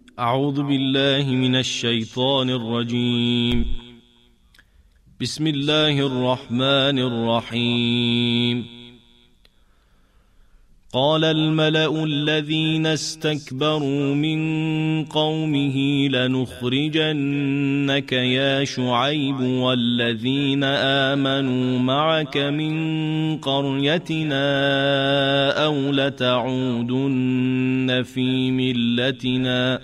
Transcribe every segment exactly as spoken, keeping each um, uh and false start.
أعوذ بالله من الشيطان الرجيم. بسم الله الرحمن الرحيم. قال الملأ الذين استكبروا من قومه لنخرجنك يا شعيب والذين آمنوا معك من قريتنا أو لتعودن في ملتنا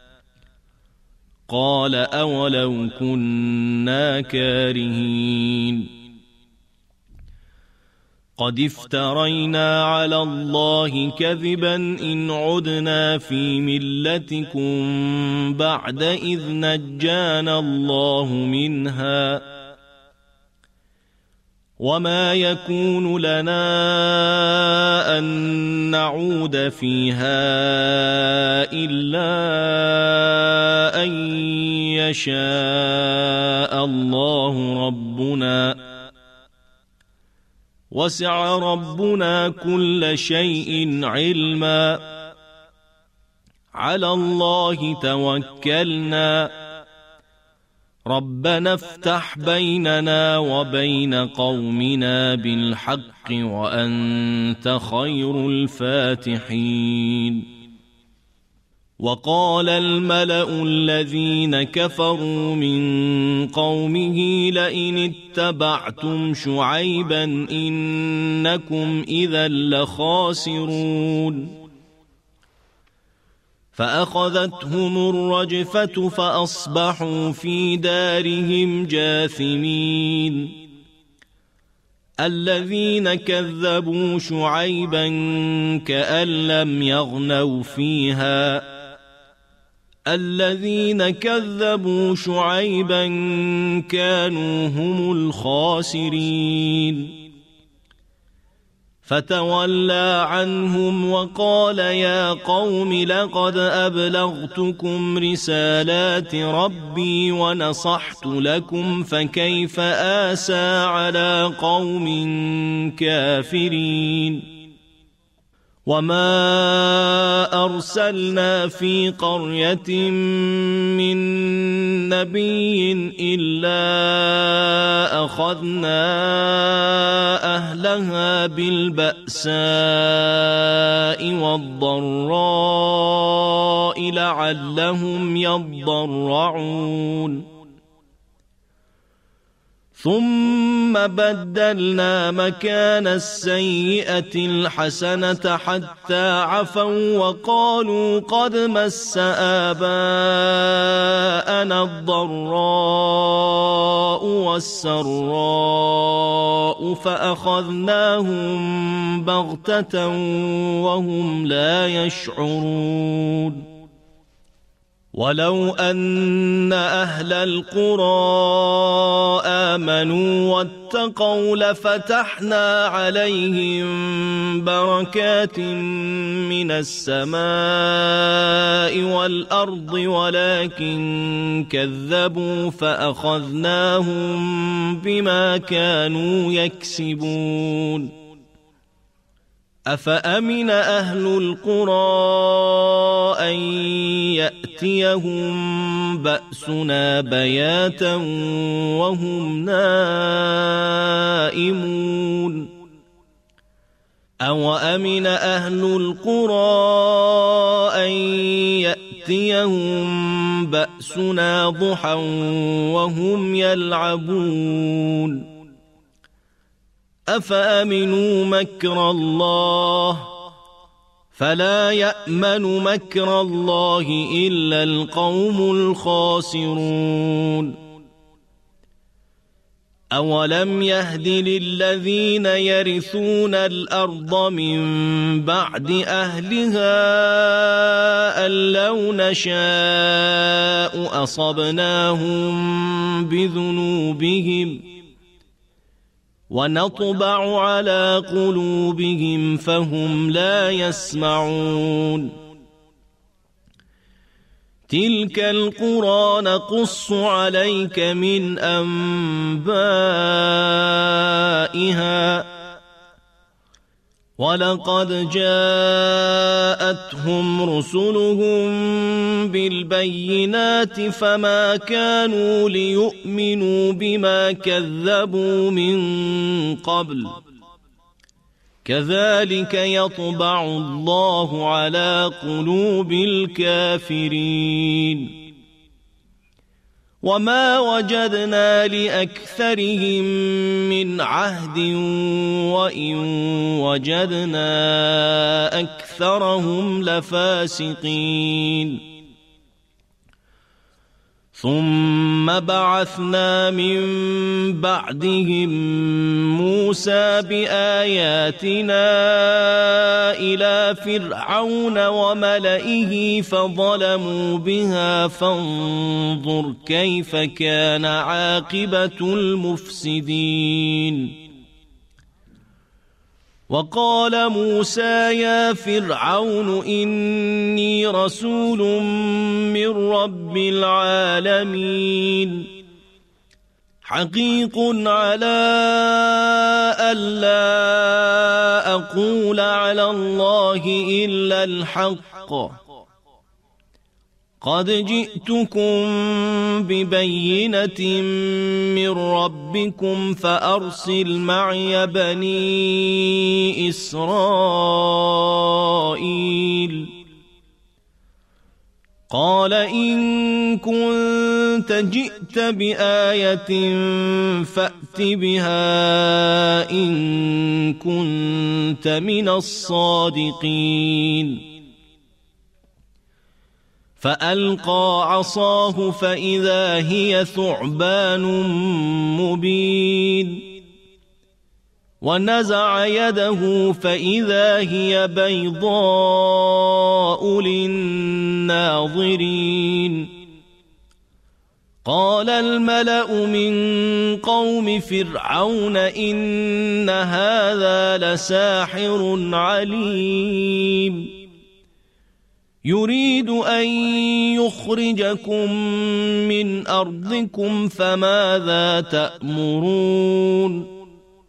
قال أولو كنا كارهين. قد افترينا على الله كذبا إن عدنا في ملتكم بعد إذ نجانا الله منها وما يكون لنا أن نعود فيها إلا أن يشاء الله ربنا وسع ربنا كل شيء علما على الله توكلنا ربنا افتح بيننا وبين قومنا بالحق وأنت خير الفاتحين. وقال الملأ الذين كفروا من قومه لئن اتبعتم شعيبا إنكم إذا لخاسرون. فأخذتهم الرجفة فأصبحوا في دارهم جاثمين. الذين كذبوا شعيبا كأن لم يغنوا فيها الذين كذبوا شعيبا كانوا هم الخاسرين. فتولى عنهم وقال يا قوم لقد أبلغتكم رسالات ربي ونصحت لكم فكيف آسى على قوم كافرين. وما أرسلنا في قرية من نبي إلا أخذنا أهلها بالبأساء والضراء لعلهم يضرعون. ثم بدلنا مكان السيئة الحسنة حتى عفوا وقالوا قد مس آباءنا الضراء والسراء فأخذناهم بغتة وهم لا يشعرون. ولو أن أهل القرى آمنوا واتقوا لفتحنا عليهم بركات من السماء والأرض ولكن كذبوا فأخذناهم بما كانوا يكسبون. أفأمن أهل القرى أن يأتيهم بأسنا بياتا وهم نائمون. أوأمن أهل القرى أن يأتيهم بأسنا ضحى وهم يلعبون. أفأمنوا مكر الله فلا يأمن مكر الله إلا القوم الخاسرون. أولم يهد للذين يرثون الأرض من بعد أهلها أن لو نشاء أصبناهم بذنوبهم ونطبع على قلوبهم فهم لا يسمعون. تلك القرى نقص عليك من أنبائها ولقد جاءتهم رسلهم بالبينات فما كانوا ليؤمنوا بما كذبوا من قبل كذلك يطبع الله على قلوب الكافرين وما وجدنا لأكثرهم من عهد وإن وجدنا أكثرهم لفاسقين ثم بعثنا من بعدهم موسى بآياتنا إلى فرعون وملئه فظلموا بها فانظر كيف كان عاقبة المفسدين وقال موسى يا فرعون إني رسول من رب العالمين حقيق على ألا أقول على الله إلا الحق قد جئتكم ببينة من ربكم فأرسل معي بني إسرائيل قال إن كنت جئت بآية فأت بها إن كنت من الصادقين فألقى عصاه فإذا هي ثعبان مبين ونزع يده فإذا هي بيضاء للناظرين قال الملأ من قوم فرعون إن هذا لساحر عليم يريد أن يخرجكم من أرضكم فماذا تأمرون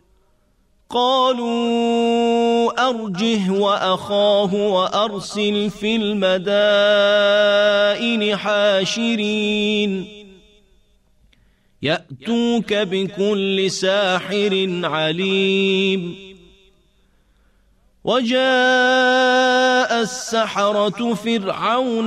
قالوا أرجه وأخاه وأرسل في المدائن حاشرين يأتوك بكل ساحر عليم وجاء السحرة فرعون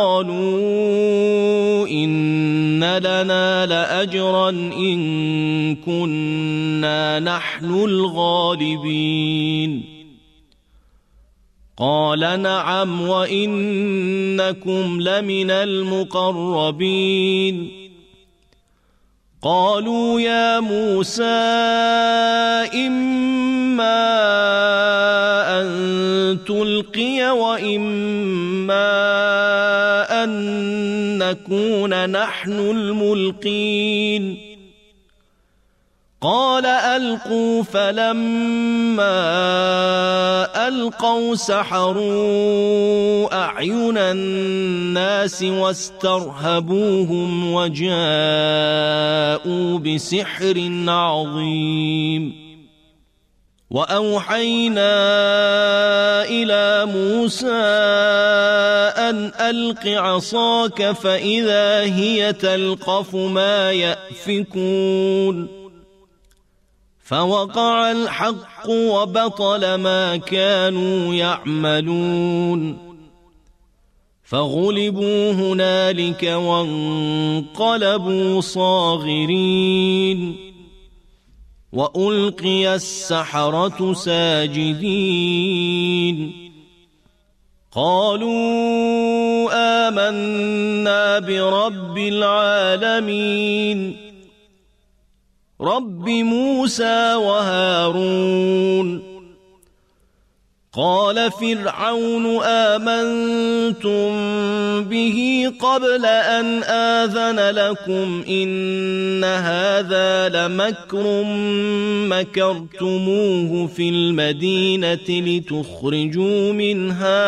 قالوا إن لنا لأجرا إن كنا نحن الغالبين قال نعم وإنكم لمن المقربين قالوا يا موسى إما أن تلقي وإما أن نكون نحن الملقين قال ألقوا فلما ألقوا سحروا أعين الناس واسترهبوهم وجاءوا بسحر عظيم وأوحينا إلى موسى أن ألق عصاك فإذا هي تلقف ما يأفكون فوقع الحق وبطل ما كانوا يعملون فغلبوا هنالك وانقلبوا صاغرين وألقي السحرة ساجدين قالوا آمنا برب العالمين رب موسى وهارون قال فرعون آمنتم به قبل أن آذن لكم إن هذا لمكر مكرتموه في المدينة لتخرجوا منها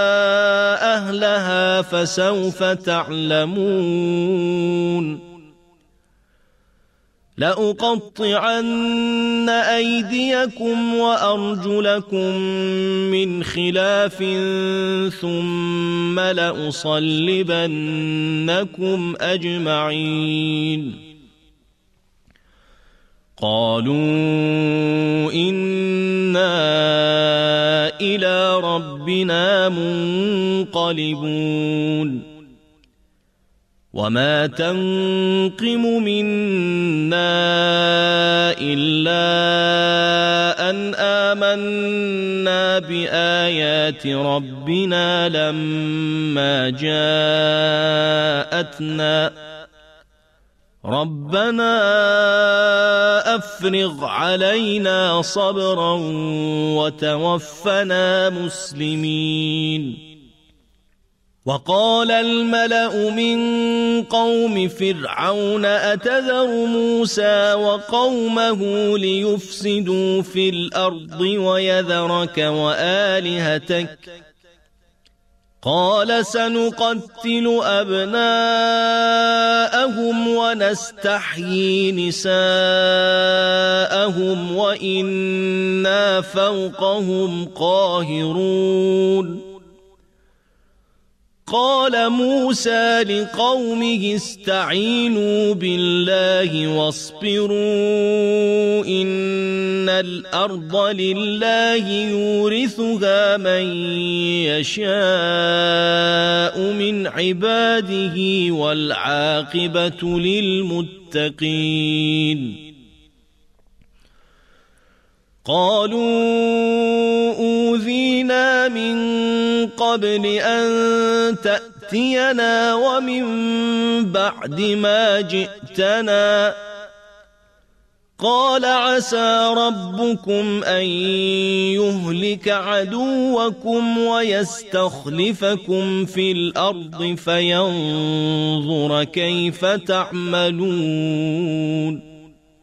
أهلها فسوف تعلمون لأقطعن أيديكم وأرجلكم من خلاف ثم لأصلبنكم أجمعين قالوا إنا إلى ربنا منقلبون وما تنقم منا إلا أن آمنا بآيات ربنا لما جاءتنا ربنا أفرغ علينا صبرا وتوفنا مسلمين وقال الملأ من قوم فرعون أتذر موسى وقومه ليفسدوا في الأرض ويذرك وآلهتك قال سنقتل أبناءهم ونستحيي نساءهم وإنا فوقهم قاهرون قال موسى لقومه استعينوا بالله واصبروا إن الأرض لله يورثها من يشاء من عباده والعاقبة للمتقين قالوا أوذينا من قبل أن تأتينا ومن بعد ما جئتنا قال عسى ربكم أن يهلك عدوكم ويستخلفكم في الأرض فينظر كيف تعملون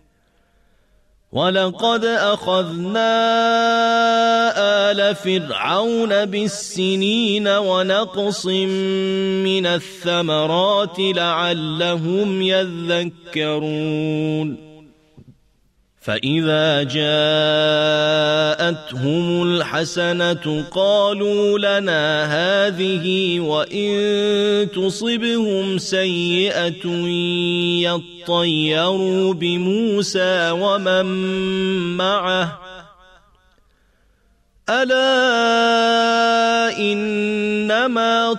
ولقد أخذنا آل فرعون بالسنين ونقص من الثمرات لعلهم يذكرون فإذا جاءتهم الحسنة قالوا لنا هذه وإن تصبهم سيئة يطيروا بموسى ومن معه ألا إنما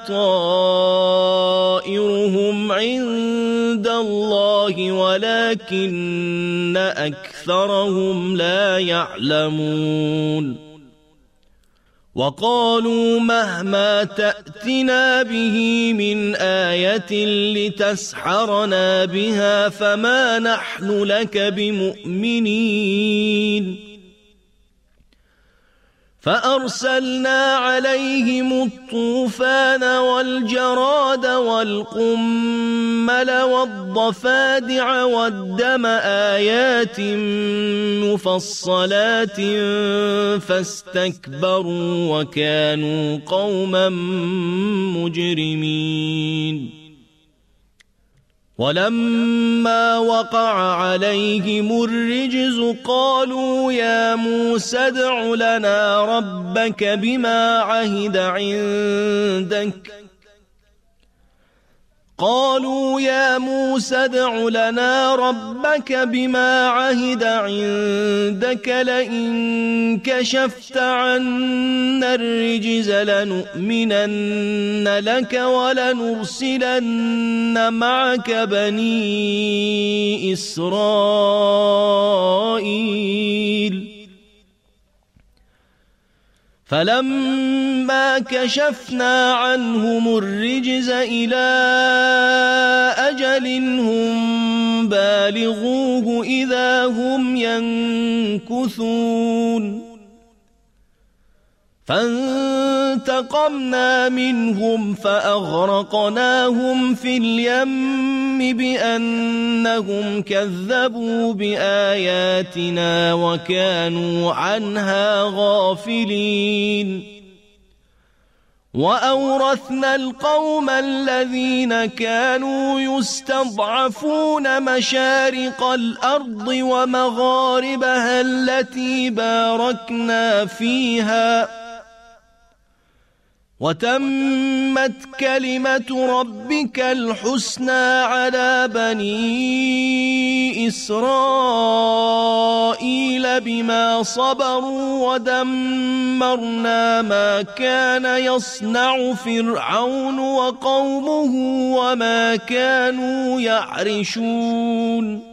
طائرهم عند الله ولكن أكثرهم لا يعلمون وقالوا مهما تأتنا به من آية لتسحرنا بها فما نحن لك بمؤمنين فأرسلنا عليهم الطوفان والجراد والقمل والضفادع والدم آيات مفصلات فاستكبروا وكانوا قوما مجرمين ولما وقع عليهم الرجز قالوا يا موسى ادع لنا ربك بما عهد عندك قالوا يا موسى ادع لنا ربك بما عهد عندك لئن كشفت عنا الرجز لنؤمنن لك ولنرسلن معك بني إسرائيل فلما كشفنا عنهم الرجز إلى أجل هم بالغوه إذا هم ينكثون فانتقمنا منهم فأغرقناهم في اليم بأنهم كذبوا بآياتنا وكانوا عنها غافلين وأورثنا القوم الذين كانوا يستضعفون مشارق الأرض ومغاربها التي باركنا فيها وتمت كلمة ربك الحسنى على بني إسرائيل بما صبروا ودمرنا ما كان يصنع فرعون وقومه وما كانوا يعرشون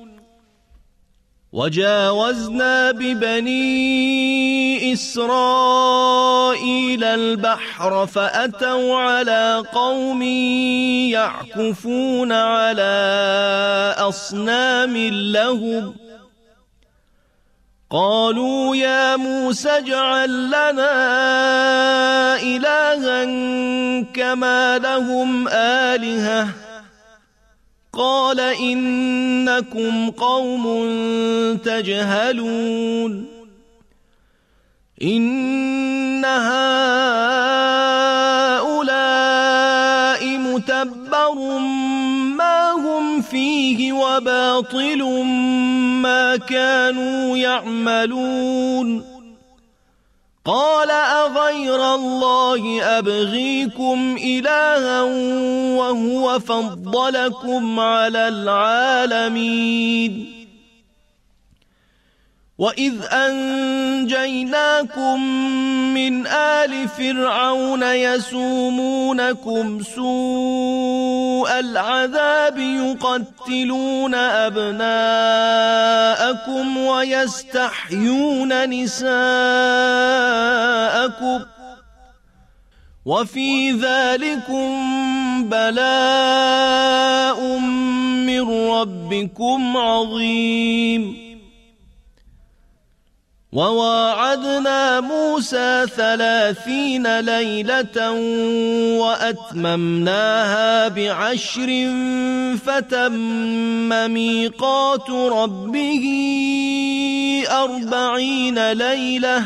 وجاوزنا ببني إسرائيل البحر فأتوا على قوم يعكفون على أصنام لهم قالوا يا موسى اجعل لنا إلها كما لهم آلهة قال إنكم قوم تجهلون إن هؤلاء متبر ما هم فيه وباطل ما كانوا يعملون قال أغير الله أبغيكم إلها وهو فضلكم على العالمين وإذ أنجيناكم من آل فرعون يسومونكم سوء العذاب يقتلون أبناءكم ويستحيون نساءكم وفي ذلكم بلاء من ربكم عظيم وواعدنا موسى ثلاثين ليلة وأتممناها بعشر فتم ميقات ربه أربعين ليلة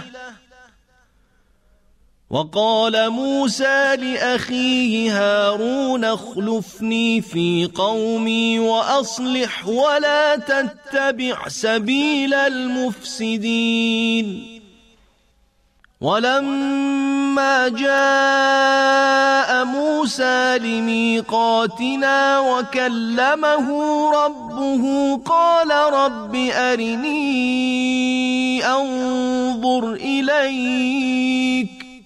وقال موسى لأخيه هارون اخلفني في قومي وأصلح ولا تتبع سبيل المفسدين ولما جاء موسى لميقاتنا وكلمه ربه قال رب أرني أنظر إليك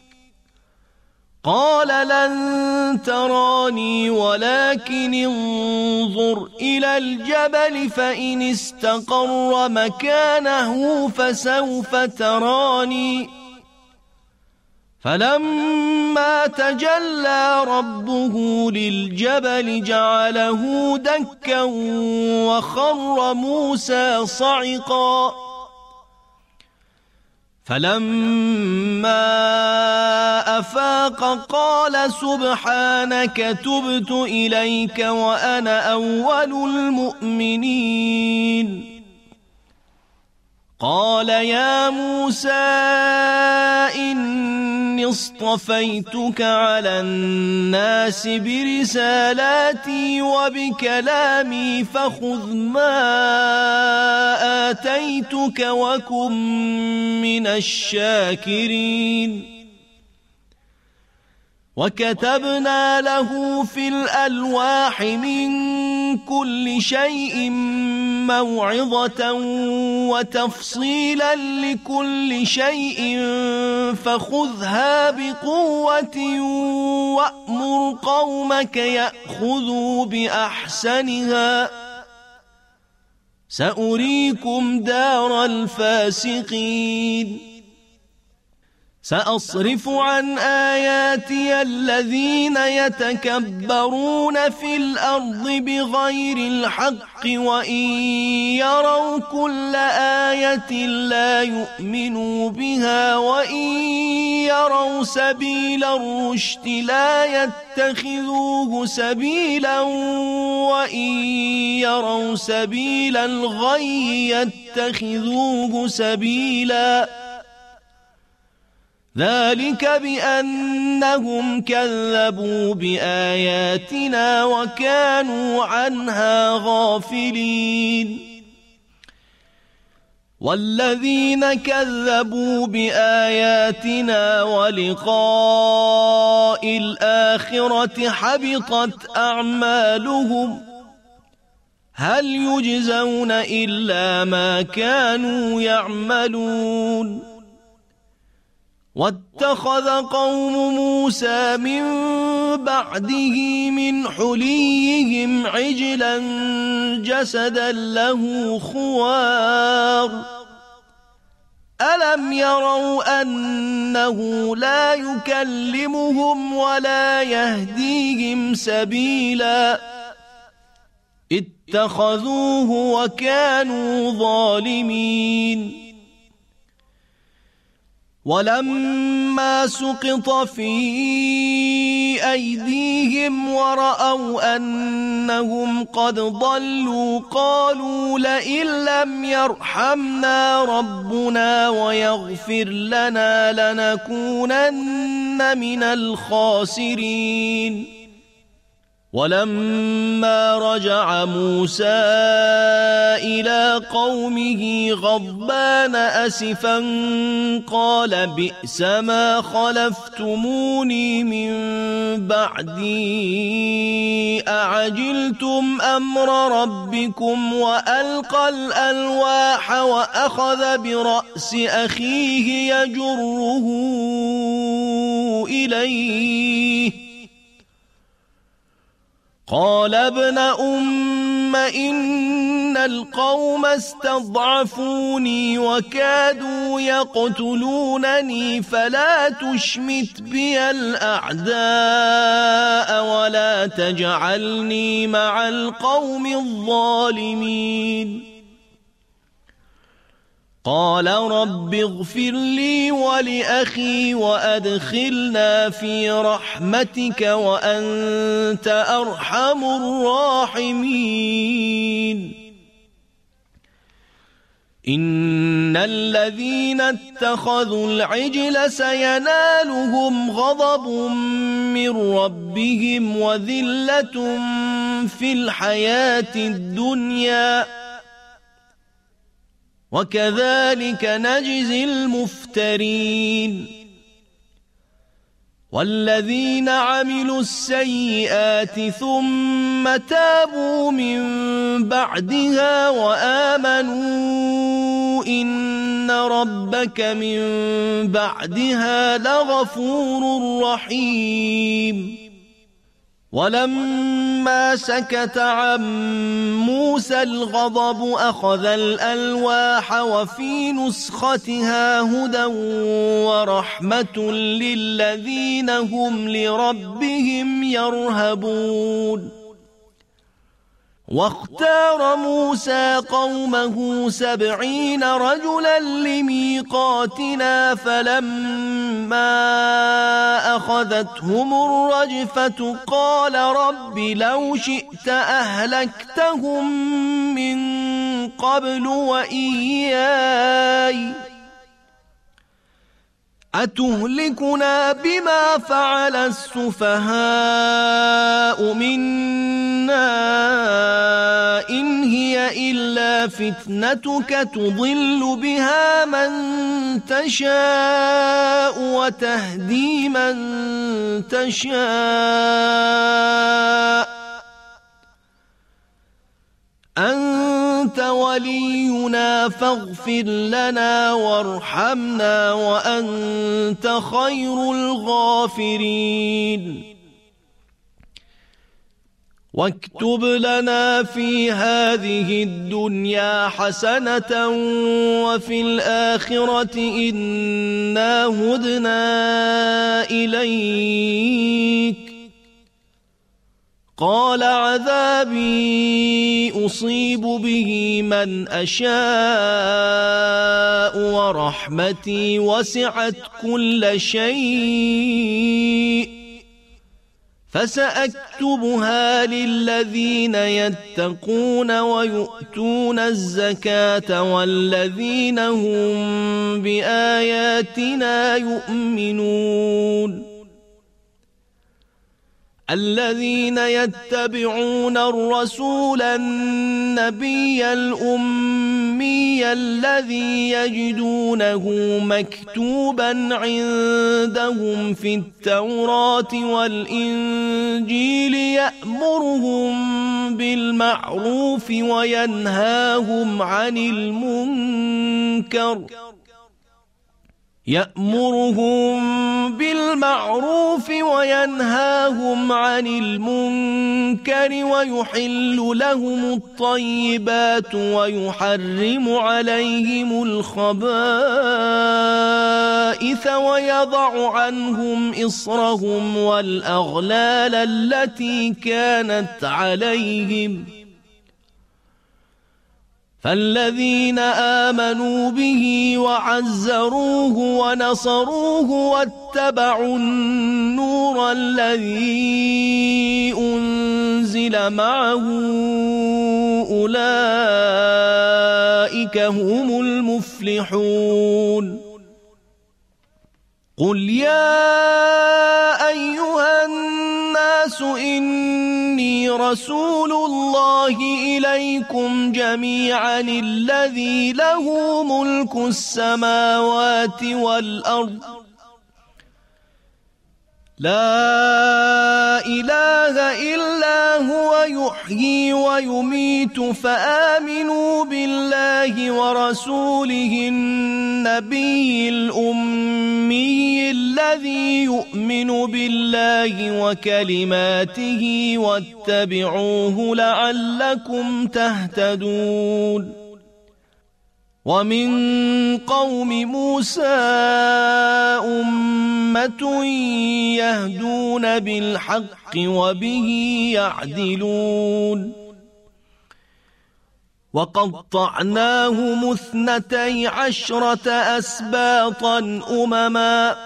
قال لن تراني ولكن انظر إلى الجبل فإن استقر مكانه فسوف تراني فلما تجلى ربه للجبل جعله دكا وخر موسى صعقا فلما أفاق قال سبحانك تبت إليك وأنا أول المؤمنين قال يا موسى إني اصطفيتك على الناس برسالاتي وبكلامي فخذ ما آتيتك وكن من الشاكرين وكتبنا له في الألواح من كل شيء موعظة وتفصيلا لكل شيء فخذها بقوة وأمر قومك يأخذوا بأحسنها سأريكم دار الفاسقين سأصرف عن آياتي الذين يتكبرون في الأرض بغير الحق وإن يروا كل آية لا يؤمنوا بها وإن يروا سبيل الرشد لا يتخذوه سبيلا وإن يروا سبيل الغي يتخذوه سبيلا ذلك بأنهم كذبوا بآياتنا وكانوا عنها غافلين والذين كذبوا بآياتنا ولقاء الآخرة حبطت أعمالهم هل يجزون إلا ما كانوا يعملون واتخذ قوم موسى من بعده من حليهم عجلا جسدا له خوار ألم يروا أنه لا يكلمهم ولا يهديهم سبيلا اتخذوه وكانوا ظالمين ولما سقط في أيديهم ورأوا أنهم قد ضلوا قالوا لئن لم يرحمنا ربنا ويغفر لنا لنكونن من الخاسرين ولما رجع موسى إلى قومه غضبان أسفا قال بئس ما خلفتموني من بعدي أعجلتم أمر ربكم وألقى الألواح وأخذ برأس أخيه يجره إليه قال ابن أم إن القوم استضعفوني وكادوا يقتلونني فلا تشمت بي الأعداء ولا تجعلني مع القوم الظالمين قال رب اغفر لي ولأخي وأدخلنا في رحمتك وأنت أرحم الراحمين إن الذين اتخذوا العجل سينالهم غضب من ربهم وذلة في الحياة الدنيا وكذلك نجزي المفترين والذين عملوا السيئات ثم تابوا من بعدها وآمنوا إن ربك من بعدها لغفور رحيم ولما سكت عن موسى الغضب أخذ الألواح وفي نسختها هدى ورحمة للذين هم لربهم يرهبون واختار موسى قومه سبعين رجلا لميقاتنا فلما أخذتهم الرجفة قال رب لو شئت أهلكتهم من قبل وإياي أتهلكنا بما فعل السفهاء منا إن هي إلا فتنتك تضل بها من تشاء وتهدي من تشاء أنت ولينا فاغفر لنا وارحمنا وأنت خير الغافرين واكتب لنا في هذه الدنيا حسنة وفي الآخرة إنا هدنا إليك قال عذابي أصيب به من أشاء ورحمتي وسعت كل شيء فسأكتبها للذين يتقون ويؤتون الزكاة والذين هم بآياتنا يؤمنون الذين يتبعون الرسول النبي الأمي الذي يجدونه مكتوبا عندهم في التوراة والإنجيل يأمرهم بالمعروف وينهاهم عن المنكر يأمرهم بالمعروف وينهاهم عن المنكر ويحل لهم الطيبات ويحرم عليهم الخبائث ويضع عنهم إصرهم والأغلال التي كانت عليهم فالذين آمنوا به وعزروه ونصروه واتبعوا النور الذي أنزل معه أولئك هم المفلحون قل يا أيها الناس إني رسول الله إليكم جميعا الذي له ملك السماوات والأرض لا إله إلا هو يحيي ويميت فآمنوا بالله ورسوله النبي الأمي الذي يؤمن بالله وكلماته واتبعوه لعلكم تهتدون ومن قوم موسى أمة يهدون بالحق وبه يعدلون وقطعناهم اثنتي عشرة أسباطا أمما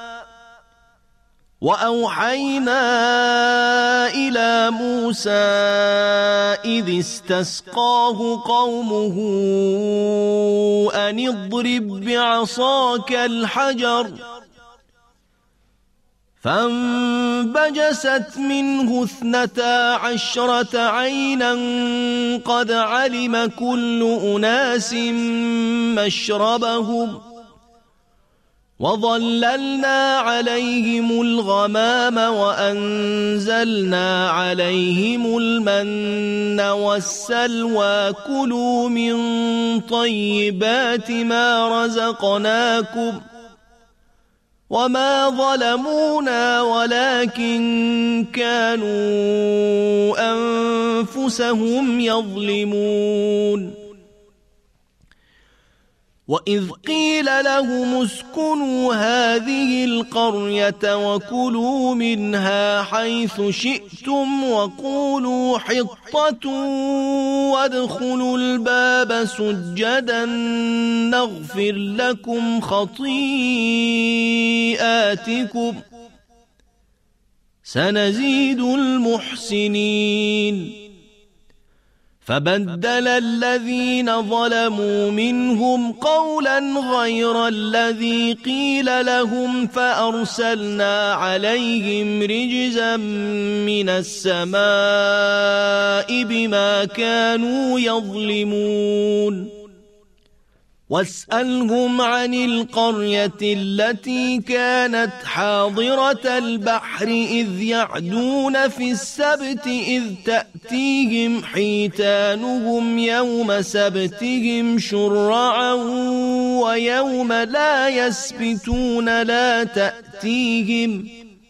وأوحينا إلى موسى إذ استسقاه قومه أن اضرب بعصاك الحجر فانبجست منه اثنتا عشرة عينا قد علم كل أناس مشربهم وظللنا عليهم الغمام وأنزلنا عليهم المن والسلوى كلوا من طيبات ما رزقناكم وما ظلمونا ولكن كانوا أنفسهم يظلمون وإذ قيل لهم اسكنوا هذه القرية وكلوا منها حيث شئتم وقولوا حطة وادخلوا الباب سجدا نغفر لكم خطيئاتكم سنزيد المحسنين فبدل الذين ظلموا منهم قولا غير الذي قيل لهم فأرسلنا عليهم رجزا من السماء بما كانوا يظلمون واسألهم عن القرية التي كانت حاضرة البحر إذ يعدون في السبت إذ تأتيهم حيتانهم يوم سبتهم شرعا ويوم لا يسبتون لا تأتيهم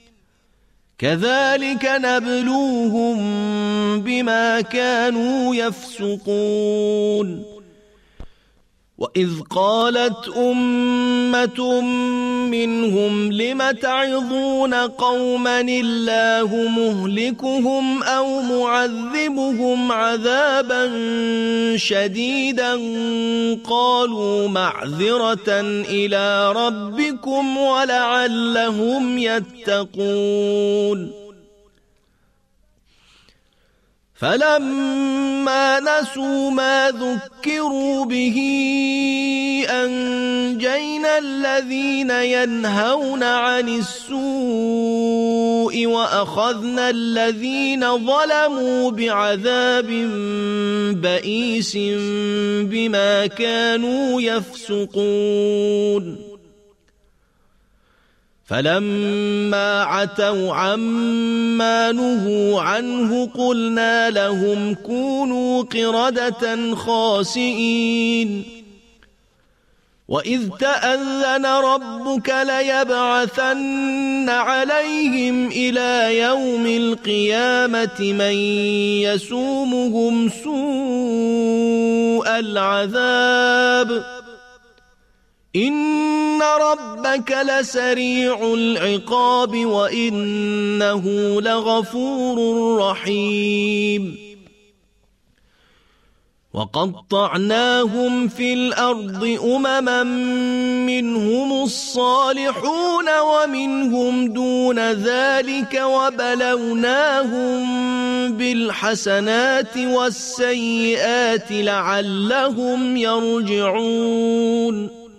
كذلك نبلوهم بما كانوا يفسقون وإذ قالت أمة منهم لم تعظون قوما الله مهلكهم أو معذبهم عذابا شديدا قالوا معذرة إلى ربكم ولعلهم يتقون فلما نسوا ما ذكروا به أنجينا الذين ينهون عن السوء وأخذنا الذين ظلموا بعذاب بئيس بما كانوا يفسقون فلما عتوا عما نهوا عنه قلنا لهم كونوا قردة خاسئين وإذ تأذن ربك ليبعثن عليهم إلى يوم القيامة من يسومهم سوء العذاب إن ربك لسريع العقاب وإنه لغفور رحيم وقطعناهم في الأرض أمما منهم الصالحون ومنهم دون ذلك وبلوناهم بالحسنات والسيئات لعلهم يرجعون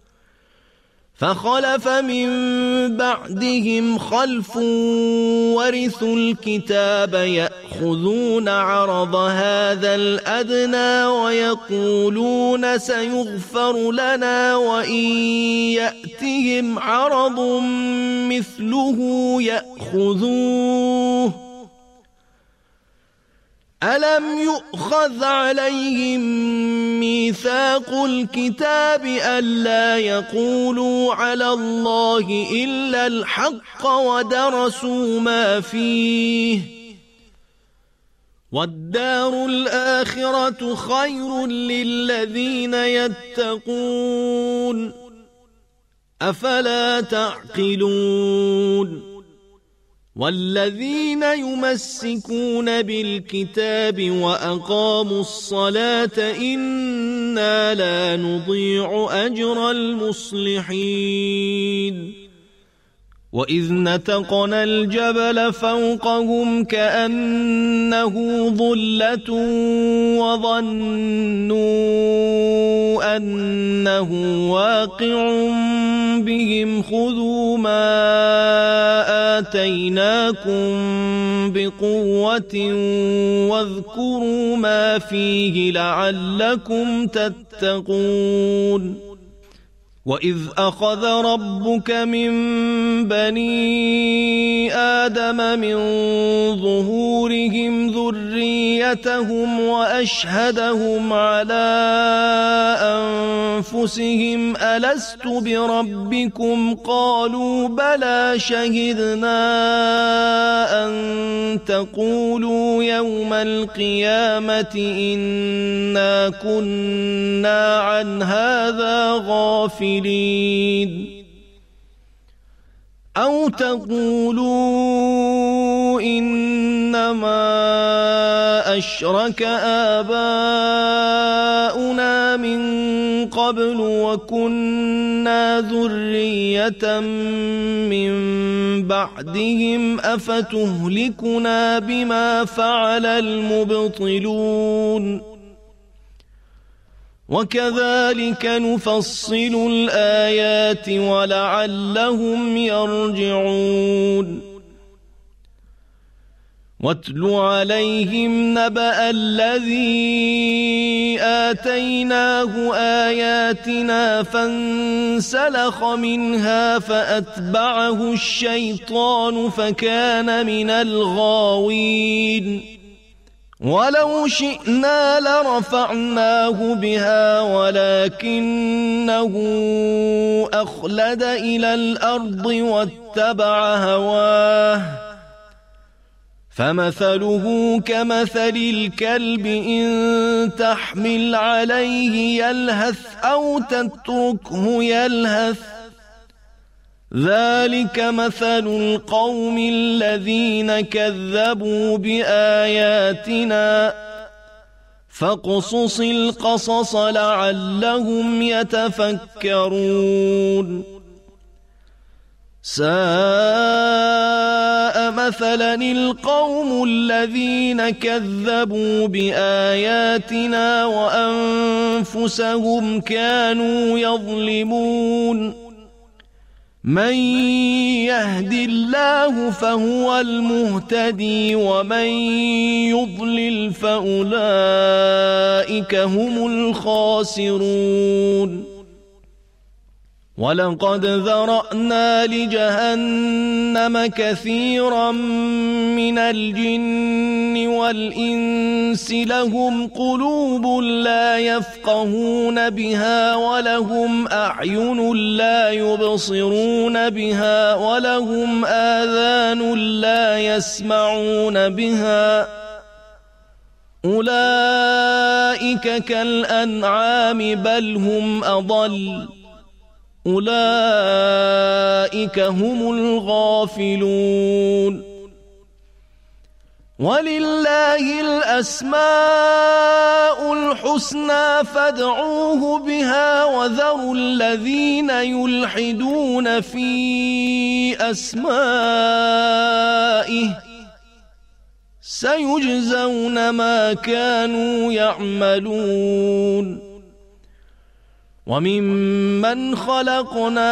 فخلف من بعدهم خلف ورثوا الكتاب يأخذون عرض هذا الأدنى ويقولون سيغفر لنا وإن يأتهم عرض مثله يأخذوه ألم يؤخذ عليهم ميثاق الكتاب ألا يقولوا على الله إلا الحق ودرسوا ما فيه والدار الآخرة خير للذين يتقون أفلا تعقلون والذين يمسكون بالكتاب وأقاموا الصلاة إنا لا نضيع أجر المصلحين وإذ نتقنا الجبل فوقهم كأنه ظلة وظنوا أنه واقع بهم خذوا ما آتيناكم بقوة واذكروا ما فيه لعلكم تتقون وإذ أخذ ربك من بني آدم من ظهورهم ذريتهم وأشهدهم على أنفسهم ألست بربكم قالوا بلى شهدنا أن تقولوا يوم القيامة إنا كنا عن هذا غافلين أو تقولوا إنما أشرك آباؤنا من قبل وكنا ذرية من بعدهم أفتهلكنا بما فعل المبطلون وكذلك نفصل الآيات ولعلهم يرجعون واتل عليهم نبأ الذي آتيناه آياتنا فانسلخ منها فأتبعه الشيطان فكان من الغاوين ولو شئنا لرفعناه بها ولكنه أخلد إلى الأرض واتبع هواه فمثله كمثل الكلب إن تحمل عليه يلهث أو تتركه يلهث ذلك مثل القوم الذين كذبوا بآياتنا فاقصص القصص لعلهم يتفكرون ساء مثلا القوم الذين كذبوا بآياتنا وأنفسهم كانوا يظلمون من يهد الله فهو المهتدي ومن يضلل فأولئك هم الخاسرون ولقد ذرأنا لجهنم كثيرا من الجن والإنس لهم قلوب لا يفقهون بها ولهم أعين لا يبصرون بها ولهم آذان لا يسمعون بها أولئك كالأنعام بل هم أضل أولئك هم الغافلون ولله الأسماء الحسنى فادعوه بها وذروا الذين يلحدون في أسمائه سيجزون ما كانوا يعملون وممن خلقنا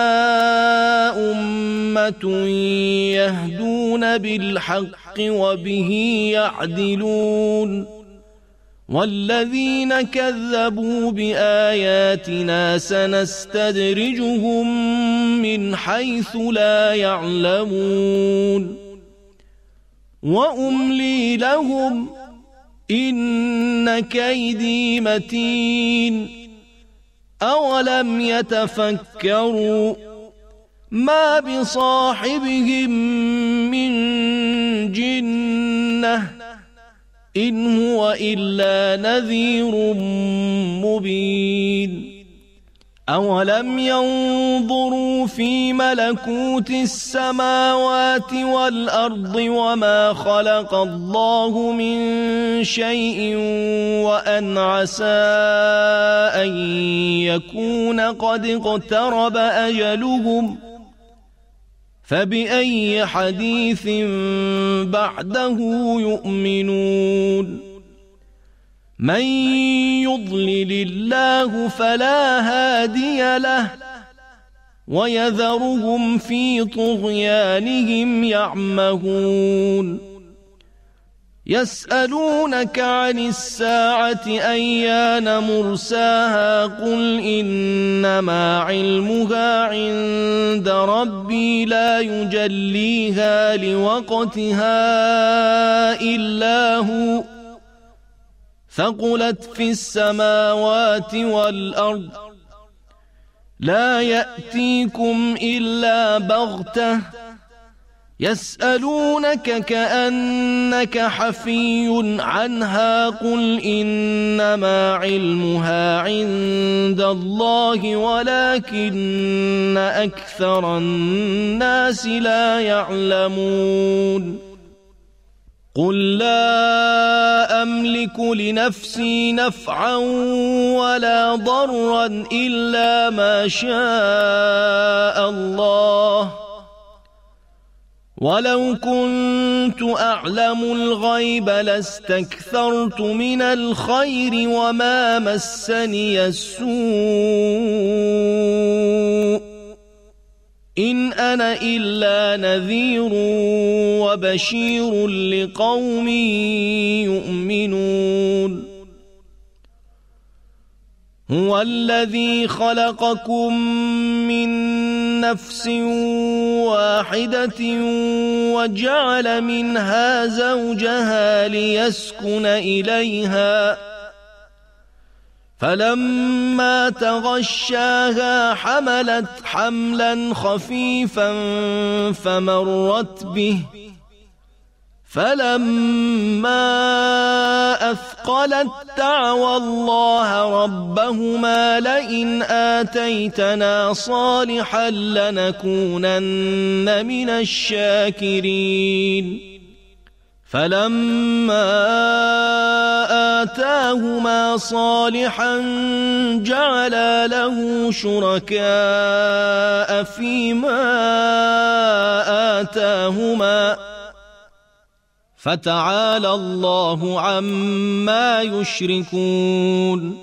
أمة يهدون بالحق وبه يعدلون والذين كذبوا بآياتنا سنستدرجهم من حيث لا يعلمون وأملي لهم إن كيدي متين أولم يتفكروا ما بصاحبهم من جنة إن هو إلا نذير مبين أولم ينظروا في ملكوت السماوات والأرض وما خلق الله من شيء وأن عسى أن يكون قد اقترب أجلهم فبأي حديث بعده يؤمنون من يضلل الله فلا هادي له ويذرهم في طغيانهم يعمهون يسألونك عن الساعة أيان مرساها قل إنما علمها عند ربي لا يجليها لوقتها إلا هو ثقلت في السماوات والأرض لا يأتيكم إلا بغتة يسألونك كأنك حفي عنها قل إنما علمها عند الله ولكن أكثر الناس لا يعلمون قل لا أملك لنفسي نفعا ولا ضرا إلا ما شاء الله ولو كنت أعلم الغيب لاستكثرت من الخير وما مسني السوء إن أنا إلا نذير وبشير لقوم يؤمنون هو الذي خلقكم من نفس واحدة وجعل منها زوجها ليسكن إليها فلما تغشاها حملت حملا خفيفا فمرت به فلما أثقلت دعوى الله ربهما لئن آتيتنا صالحا لنكونن من الشاكرين فلما آتاهما صالحا جعلا له شركاء فيما آتاهما فتعالى الله عما يشركون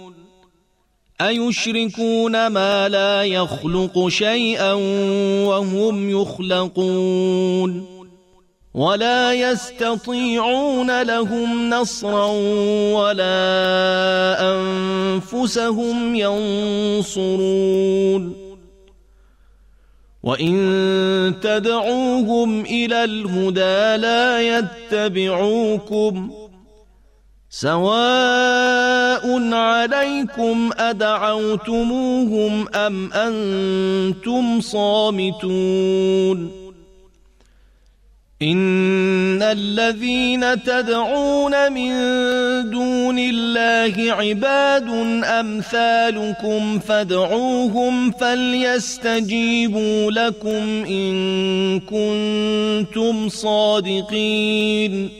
أيشركون ما لا يخلق شيئا وهم يخلقون ولا يستطيعون لهم نصرا ولا أنفسهم ينصرون وإن تدعوهم إلى الهدى لا يتبعوكم سواء عليكم أدعوتموهم أم أنتم صامتون إن الذين تدعون من دون الله عباد أمثالكم فادعوهم فليستجيبوا لكم إن كنتم صادقين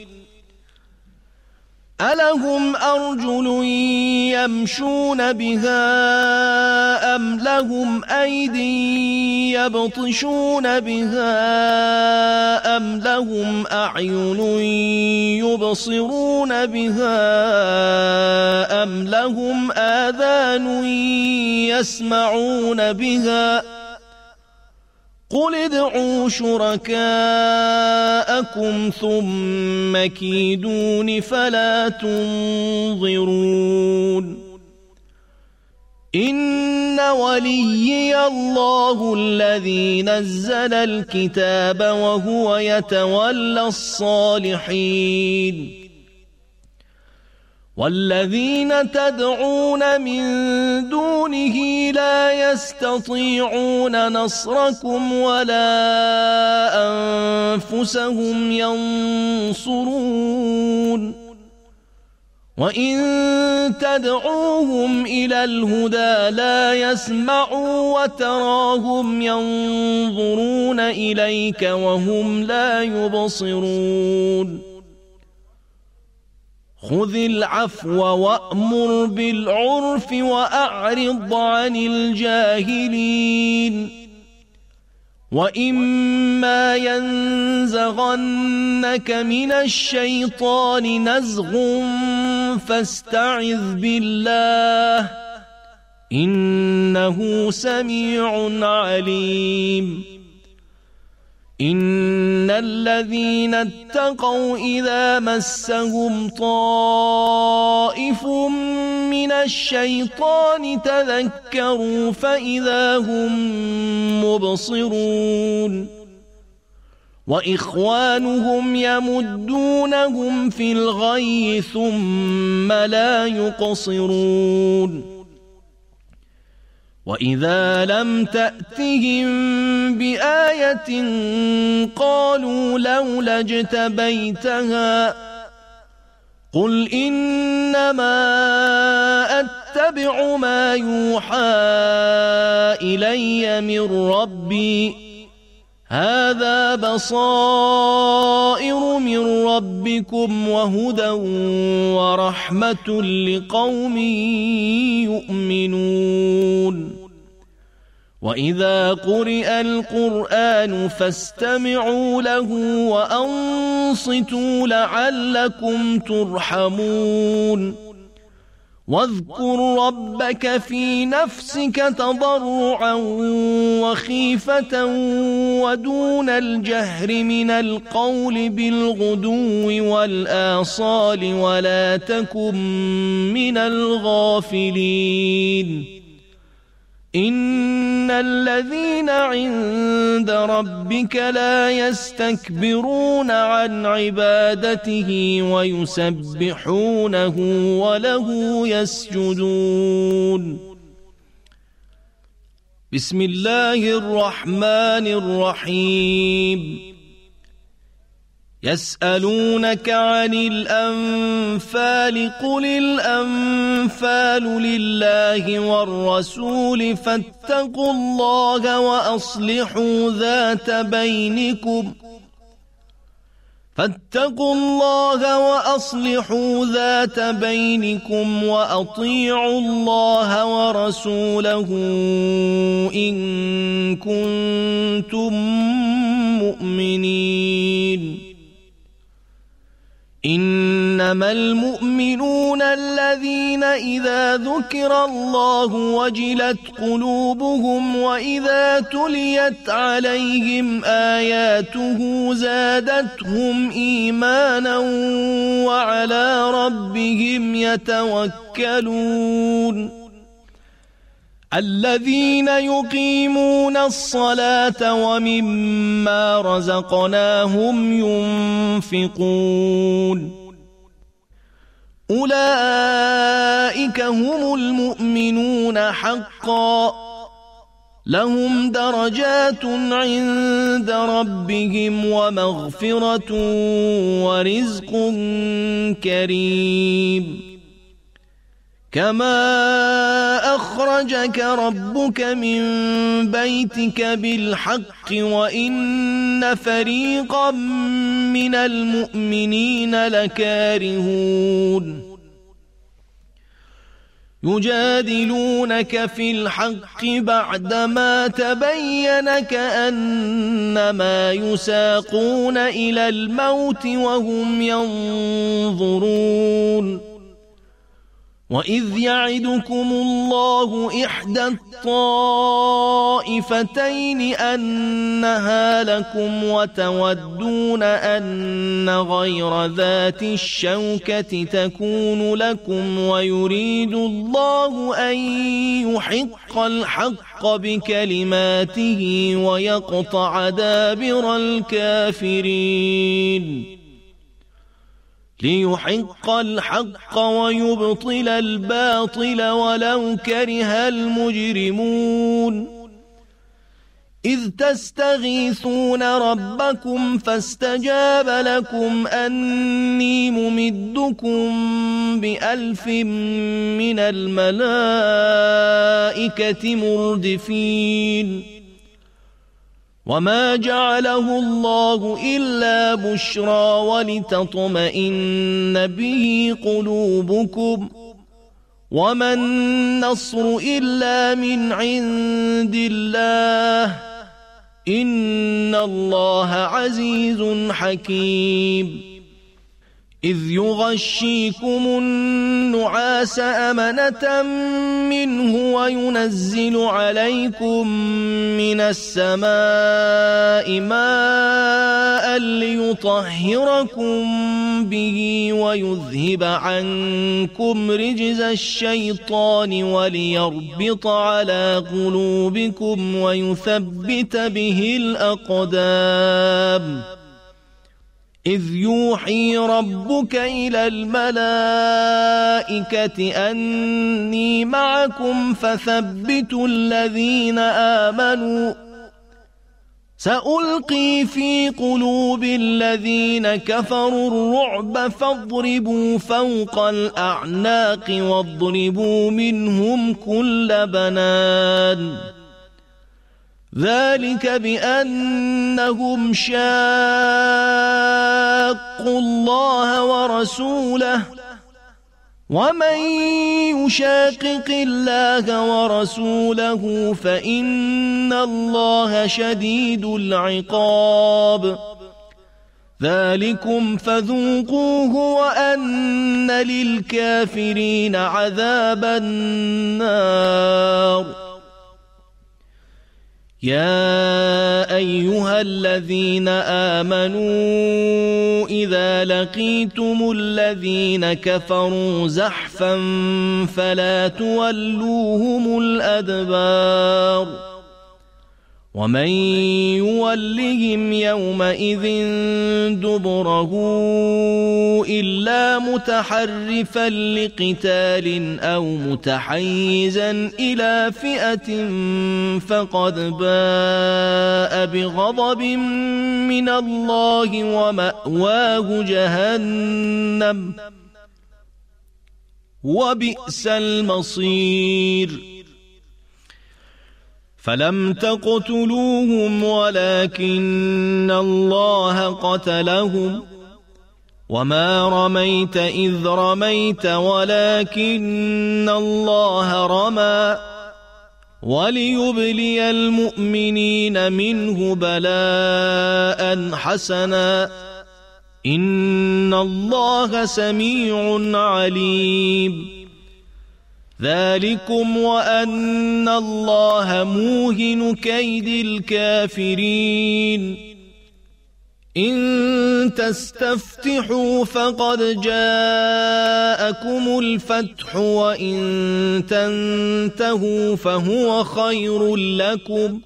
ألهم أرجل يمشون بها أم لهم أيدي يبطشون بها أم لهم أعين يبصرون بها أم لهم آذان يسمعون بها قل ادعوا شركاءكم ثم كيدون فلا تنظرون إن وليي الله الذي نزل الكتاب وهو يتولى الصالحين والذين تدعون من دونه لا يستطيعون نصركم ولا أنفسهم ينصرون وإن تدعوهم إلى الهدى لا يسمعوا وتراهم ينظرون إليك وهم لا يبصرون خذ العفو وأمر بالعرف وأعرض عن الجاهلين وإما ينزغنك من الشيطان نزغ فاستعذ بالله إنه سميع عليم إن الذين اتقوا إذا مسهم طائف من الشيطان تذكروا فإذا هم مبصرون وإخوانهم يمدونهم في الغي ثم لا يقصرون وإذا لم تأتهم بآية قالوا لولا اجتبيتها قل إنما أتبع ما يوحى إلي من ربي هذا بصائر من ربكم وهدى ورحمة لقوم يؤمنون وإذا قرئ القرآن فاستمعوا له وأنصتوا لعلكم ترحمون واذكر ربك في نفسك تضرعا وخيفة ودون الجهر من القول بالغدو والآصال ولا تكن من الغافلين إن الذين عند ربك لا يستكبرون عن عبادته ويسبحونه وله يسجدون بسم الله الرحمن الرحيم يسألونك عن الأنفال قل الأنفال لله والرسول فاتقوا الله وأصلحوا ذات بينكم فاتقوا الله وأصلحوا ذات بينكم وأطيعوا الله ورسوله إن كنتم مؤمنين إنما المؤمنون الذين إذا ذكر الله وجلت قلوبهم وإذا تليت عليهم آياته زادتهم إيمانا وعلى ربهم يتوكلون الذين يقيمون الصلاة ومما رزقناهم ينفقون أولئك هم المؤمنون حقا لهم درجات عند ربهم ومغفرة ورزق كريم كما أخرجك ربك من بيتك بالحق وإن فريقا من المؤمنين لكارهون يجادلونك في الحق بعدما تبين كأنما يساقون إلى الموت وهم ينظرون وإذ يعدكم الله إحدى الطائفتين أنها لكم وتودون أن غير ذات الشوكة تكون لكم ويريد الله أن يحق الحق بكلماته ويقطع دابر الكافرين ليحق الحق ويبطل الباطل ولو كره المجرمون إذ تستغيثون ربكم فاستجاب لكم أني ممدكم بألف من الملائكة مردفين وما جعله الله إلا بشرى ولتطمئن به قلوبكم وما النصر إلا من عند الله إن الله عزيز حكيم إذ يغشيكم النعاس أمنة منه وينزل عليكم من السماء ماء ليطهركم به ويذهب عنكم رجز الشيطان وليربط على قلوبكم ويثبت به الأقدام إذ يوحي ربك إلى الملائكة أني معكم فثبتوا الذين آمنوا سألقي في قلوب الذين كفروا الرعب فاضربوا فوق الأعناق واضربوا منهم كل بنان ذلك بأنهم شاقوا الله ورسوله ومن يشاقق الله ورسوله فإن الله شديد العقاب ذلكم فذوقوه وأن للكافرين عذاب النار يا أيها الذين آمنوا إذا لقيتم الذين كفروا زحفا فلا تولوهم الأدبار ومن يولهم يومئذ دبره إلا متحرفا لقتال أو متحيزا إلى فئة فقد باء بغضب من الله ومأواه جهنم وبئس المصير فلم تقتلوهم ولكن الله قتلهم وما رميت إذ رميت ولكن الله رمى وليبلي المؤمنين منه بلاء حسنا إن الله سميع عليم. ذلكم وأن الله موهن كيد الكافرين. إن تستفتحوا فقد جاءكم الفتح وإن تنتهوا فهو خير لكم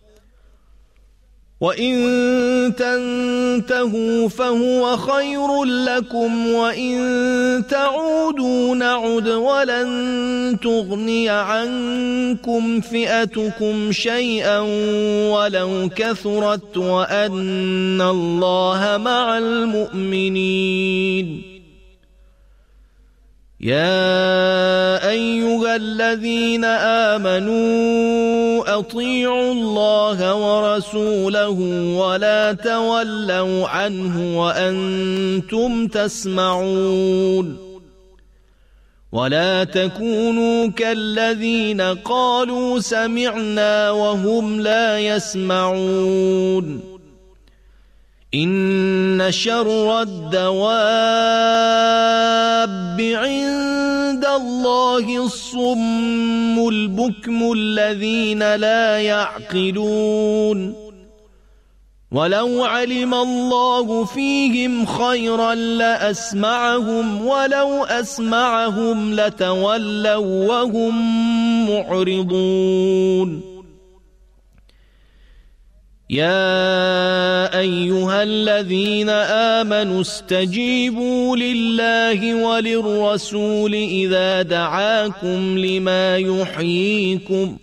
وإن تنتهوا فهو خير لكم وإن تعودوا نعد ولن تغني عنكم فئتكم شيئا ولو كثرت وأن الله مع المؤمنين. يا أيها الذين آمنوا أطيعوا الله ورسوله ولا تولوا عنه وأنتم تسمعون. ولا تكونوا كالذين قالوا سمعنا وهم لا يسمعون. إن شر الدواب عند الله الصم البكم الذين لا يعقلون. ولو علم الله فيهم خيرا لأسمعهم ولو أسمعهم لتولوا وهم معرضون. يا أيها الذين آمنوا استجيبوا لله وللرسول إذا دعاكم لما يحييكم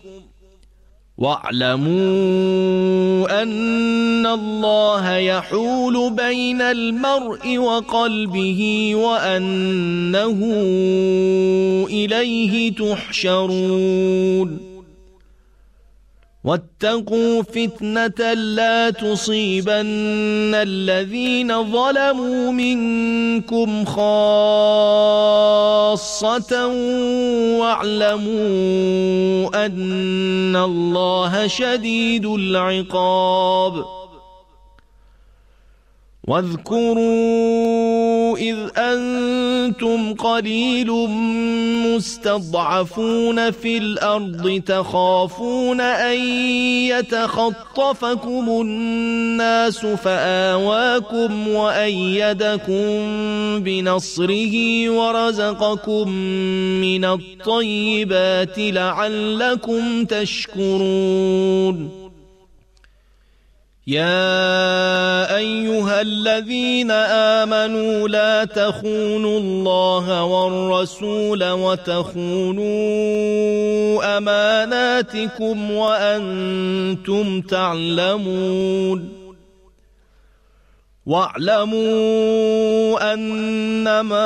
واعلموا أن الله يحول بين المرء وقلبه وأنه إليه تحشرون. واتقوا فتنة لا تصيبن الذين ظلموا منكم خاصة واعلموا أن الله شديد العقاب. واذكروا إذ أنتم قليل مستضعفون في الأرض تخافون أن يتخطفكم الناس فآواكم وأيدكم بنصره ورزقكم من الطيبات لعلكم تشكرون. يا أيها الذين آمنوا لا تخونوا الله والرسول وتخونوا أماناتكم وأنتم تعلمون. واعلموا أنما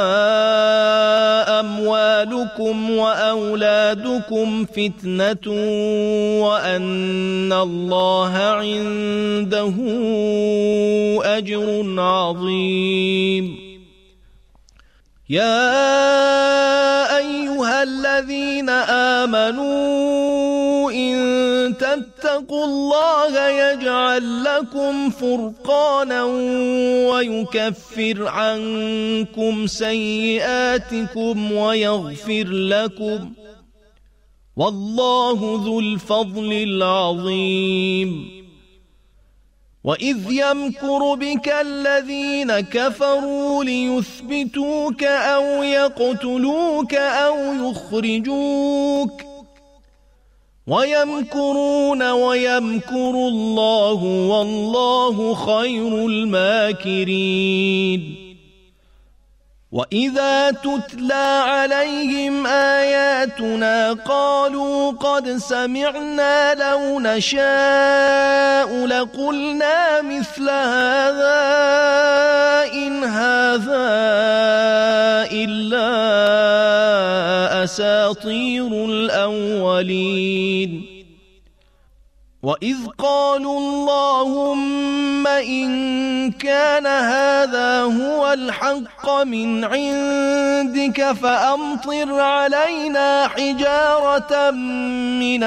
أموالكم وأولادكم فتنة وأن الله عنده أجر عظيم. يا أيها الذين آمنوا إن تتقوا الله يجعل لكم فرقانا ويكفر عنكم سيئاتكم ويغفر لكم والله ذو الفضل العظيم. وإذ يمكر بك الذين كفروا ليثبتوك أو يقتلوك أو يخرجوك ويمكرون ويمكر الله والله خير الماكرين. وإذا تتلى عليهم آياتنا قالوا قد سمعنا لو نشاء لقلنا مثل هذا إن هذا إلا أساطير الأولين. وإذ قالوا اللهم إن كان هذا هو الحق من عندك فأمطر علينا حجارة من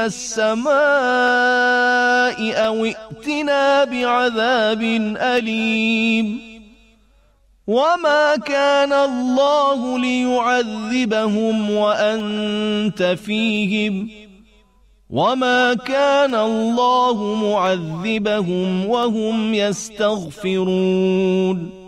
السماء أو ائتنا بعذاب أليم. وما كان الله ليعذبهم وأنت فيهم وما كان الله معذبهم وهم يستغفرون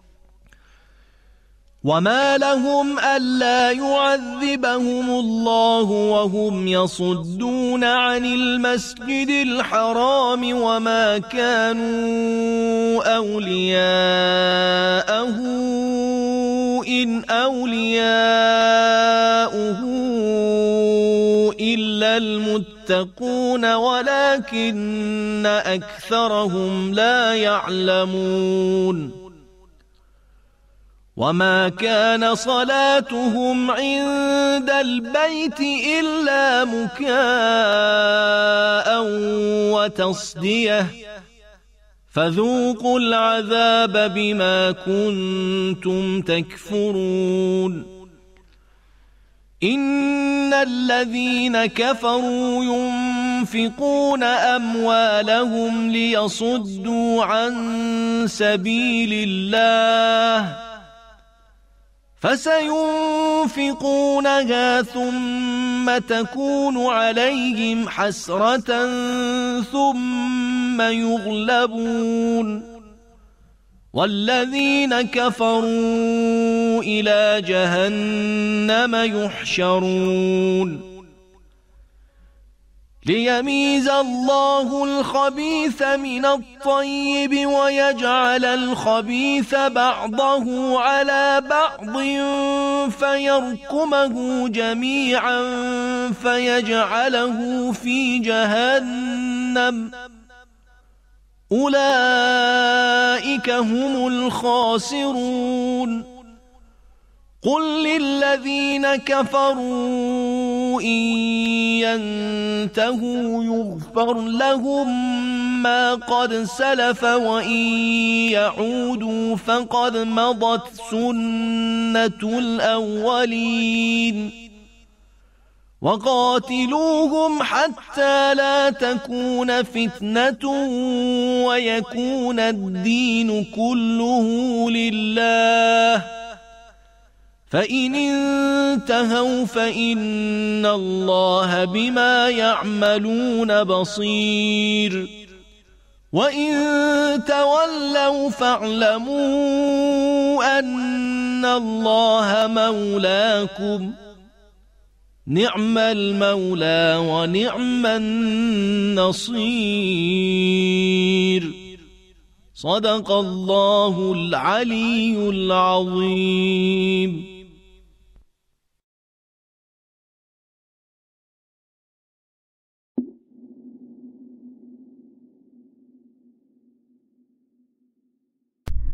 وما لهم ألا يعذبهم الله وهم يصدون عن المسجد الحرام وما كانوا أولياءه إن أولياؤه إلا المتقون ولكن أكثرهم لا يعلمون وما كان صلاتهم عند البيت إلا مكاء وتصدية فذوقوا العذاب بما كنتم تكفرون إن الذين كفروا ينفقون أموالهم ليصدوا عن سبيل الله فسينفقونها ثم تكون عليهم حسرة ثم يغلبون والذين كفروا إلى جهنم يحشرون ليميز الله الخبيث من الطيب ويجعل الخبيث بعضه على بعض فيركمه جميعا فيجعله في جهنم أولئك هم الخاسرون قل للذين كفروا إن ينتهوا يغفر لهم ما قد سلف وإن يعودوا فقد مضت سنة الأولين وقاتلوهم حتى لا تكون فتنة ويكون الدين كله لله فإن انتهوا فإن الله بما يعملون بصير وإن تولوا فاعلموا أن الله مولاكم نعم المولى ونعم النصير صدق الله العلي العظيم.